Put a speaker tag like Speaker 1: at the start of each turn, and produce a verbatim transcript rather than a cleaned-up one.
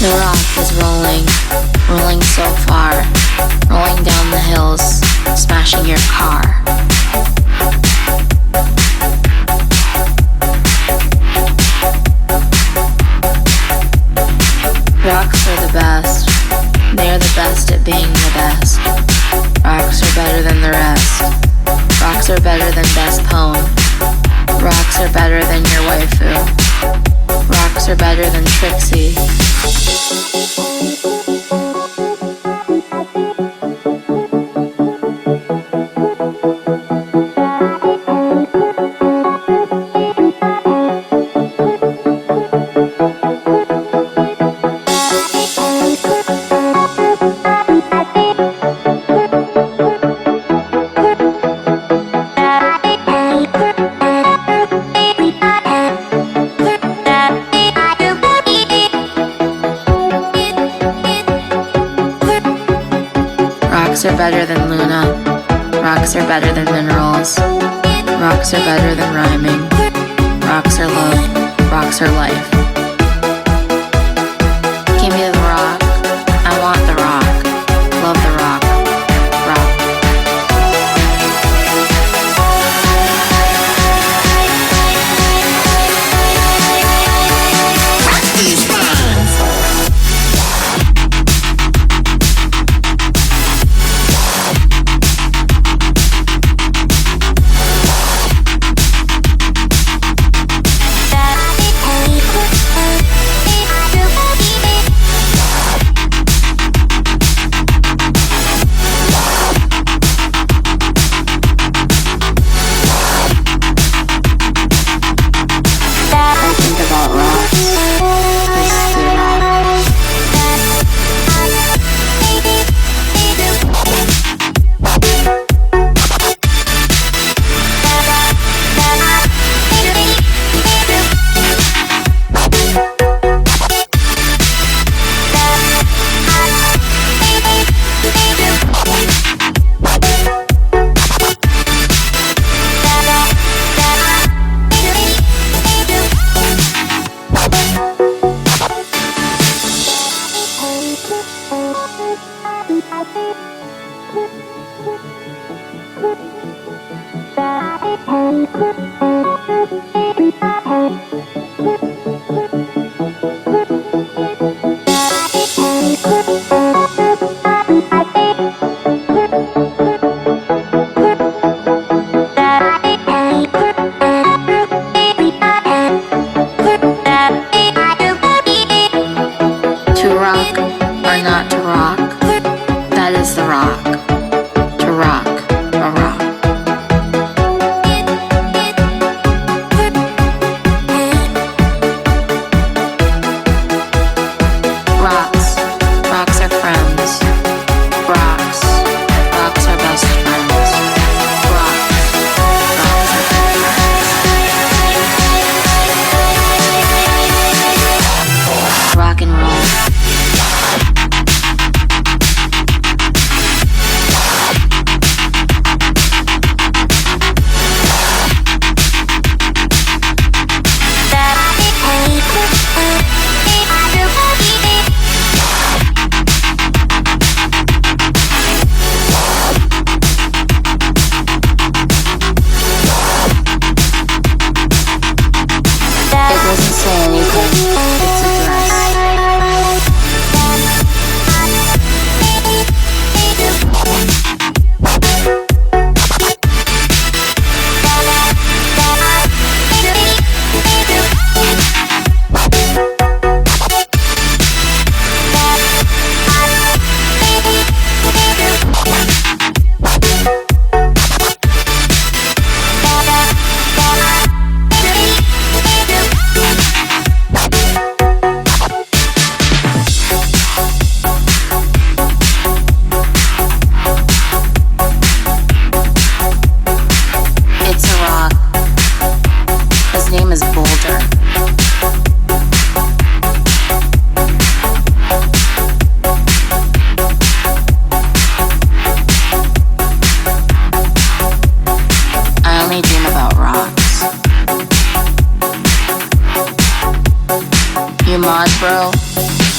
Speaker 1: The rock is rolling, rolling so far, rolling down the hills, smashing your car. Rocks are the best. They are the best at being the best. Rocks are better than the rest. Rocks are better than best poem. Rocks are better than your waifu. Rocks are better than Trixie. Rocks are better than Luna. Rocks are better than minerals. Rocks are better than rhyming. Rocks are love. Rocks are life. Give me the rock. I want the rock. Love the rock. Rock.
Speaker 2: Rock these rhymes.
Speaker 1: To rock or not to rock, that is the rock. To rock or rock. Rocks, rocks are friends. Rocks, rocks are best friends. Rocks, rocks are best friends. Rock and roll. It doesn't say anything. It's a dress. It's a rock. His name is Boulder. I only dream about rocks. You mod, bro?